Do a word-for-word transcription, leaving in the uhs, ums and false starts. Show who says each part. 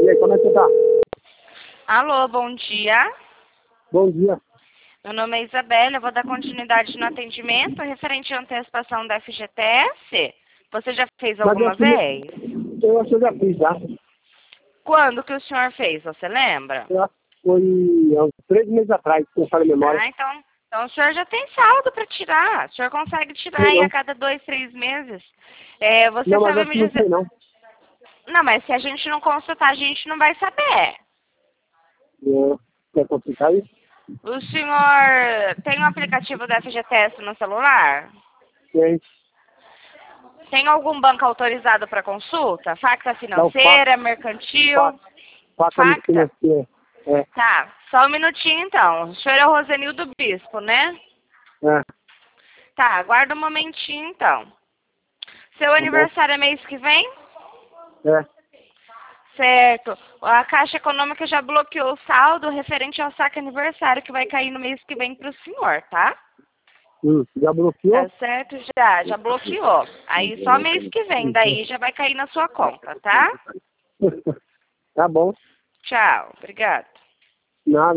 Speaker 1: E aí, como é que você tá?
Speaker 2: Alô, bom dia.
Speaker 1: Bom dia.
Speaker 2: Meu nome é Isabela, eu vou dar continuidade no atendimento referente à antecipação da F G T S. Você já fez
Speaker 1: Mas
Speaker 2: alguma
Speaker 1: eu, fui-
Speaker 2: vez?
Speaker 1: eu acho que eu já fiz, tá?
Speaker 2: Quando que o senhor fez, você lembra?
Speaker 1: Eu acho que foi há uns três meses atrás, se eu falo a memória.
Speaker 2: Ah, então, então o senhor já tem saldo para tirar. O senhor consegue tirar
Speaker 1: Sei
Speaker 2: aí a
Speaker 1: não.
Speaker 2: cada dois, três meses. É, você
Speaker 1: Não, mas
Speaker 2: sabe
Speaker 1: acho
Speaker 2: me
Speaker 1: que não sei
Speaker 2: dizer...
Speaker 1: não.
Speaker 2: Não, mas se a gente não consultar, a gente não vai saber.
Speaker 1: É, quer complicar isso?
Speaker 2: O senhor tem o aplicativo da F G T S no celular?
Speaker 1: Tem.
Speaker 2: Tem algum banco autorizado para consulta? Facta
Speaker 1: Dá o faca,
Speaker 2: financeira, mercantil?
Speaker 1: faca, faca no
Speaker 2: Facta?
Speaker 1: financeiro. É,
Speaker 2: Tá, só um minutinho então. O senhor é o Rosenildo Bispo, né?
Speaker 1: é,
Speaker 2: Tá, aguarda um momentinho então. Seu
Speaker 1: tá bom.
Speaker 2: aniversário é mês que vem?
Speaker 1: É,
Speaker 2: Certo. A Caixa Econômica já bloqueou o saldo referente ao saque aniversário que vai cair no mês que vem para o senhor, tá?
Speaker 1: hum, já bloqueou?
Speaker 2: Tá certo? Já, já bloqueou. Aí só mês que vem, daí já vai cair na sua conta, tá?
Speaker 1: Tá bom.
Speaker 2: Tchau, obrigada.
Speaker 1: Nada.